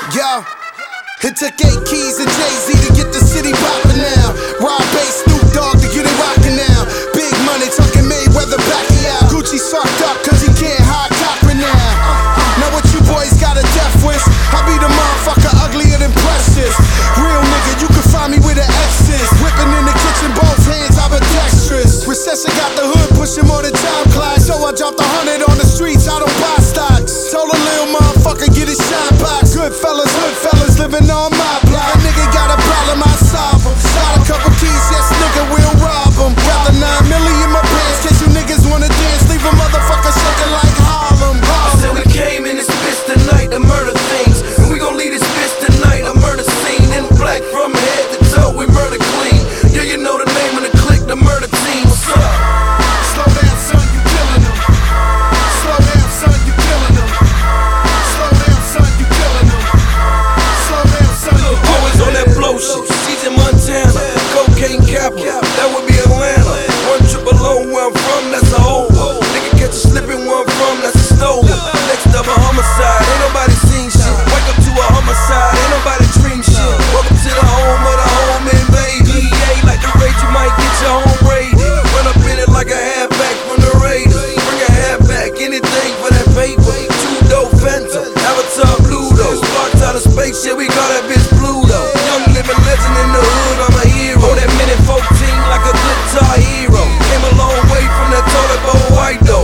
Yo, it took 8 keys and Jay-Z to get the city poppin' now. Rob Bass, Snoop Dogg to get it rockin' now. Big money talking Mayweather, Pacquiao. Gucci's fucked up cause he can't hide Cochran now. Now what you boys got a death wish? I be the motherfucker uglier than Precious. Real nigga, you can find me with the X's. Whipping in the kitchen, both hands, I'm a dexterous. Recession got the hood pushing more than time clock. So I dropped 100 on the streets, I don't buy stocks. Told a little motherfucker get his shine box. Good fellas, living on my block. A nigga got a problem, I solve him. Got a couple keys, yes nigga, we'll rob him. Got the 9 milli in my pants, case you niggas wanna dance. Leave a motherfucker shaking like Harlem. I said we came in this bitch tonight to murder things, and we gon' leave this bitch tonight a murder scene. In black from head to toe, we murder clean. Yeah, you know the name of the clique, the murder team. What's up? Slow down, son, you killing them. Slow down, son, you killing them. Slow down, son, you killing them. Slow down, son, you killing them. Always on that blow shit. She's in Montana, cocaine capital. That would be Atlanta. 100 where I'm from, that's a hole. Nigga catch you slipping where I'm from, that's a stolen. Next up a homicide, ain't nobody seen shit. Wake up to a homicide, ain't nobody dream shit. Welcome to the home of the home invader. EA like the rage, you might get your home raided. Run up in it like a halfback from the Raiders. Bring a halfback, anything for that paper. 2-door Fanta, Avatar Bluto. Sparked out of space, yeah, we call that bitch Pluto. Young living legend in the hood, I'm a hero. That minute 14 like a guitar hero. Came a long way from that toilet bowl white though.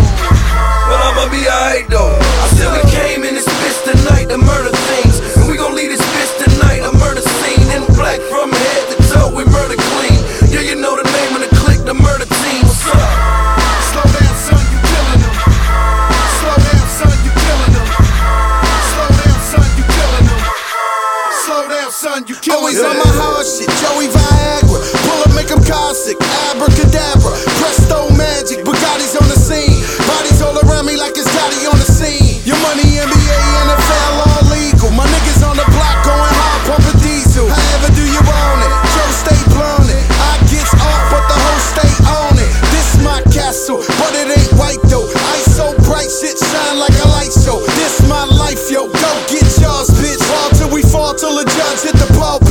But I'ma be alright though. I said we came in this bitch tonight to murder things, and we gon' leave this bitch tonight a murder scene. In black from head to toe, we murder clean. Yeah, you know the name of the clique, the murder team. What's up? Slow down, son, you killing them. Slow down, son, you killing them. Slow down, son, you killing them. Slow down, son, you killing them. Always on my hard shit, Joey Viagra. Pull up, make them caustic, abracadabra. Presto magic, Bugatti's on the scene. Bodies all around me like it's Gotti on the scene. Your money, NBA, NFL, all legal. My niggas on the block going hard, pumping diesel. However do you own it? Joe stay blown it. I gets off, but the whole state on it. This my castle, but it ain't white though. Ice so bright, shit shine like a light show. This my life, yo. Go get yours, bitch. Fall till we fall till the judge hit the ball.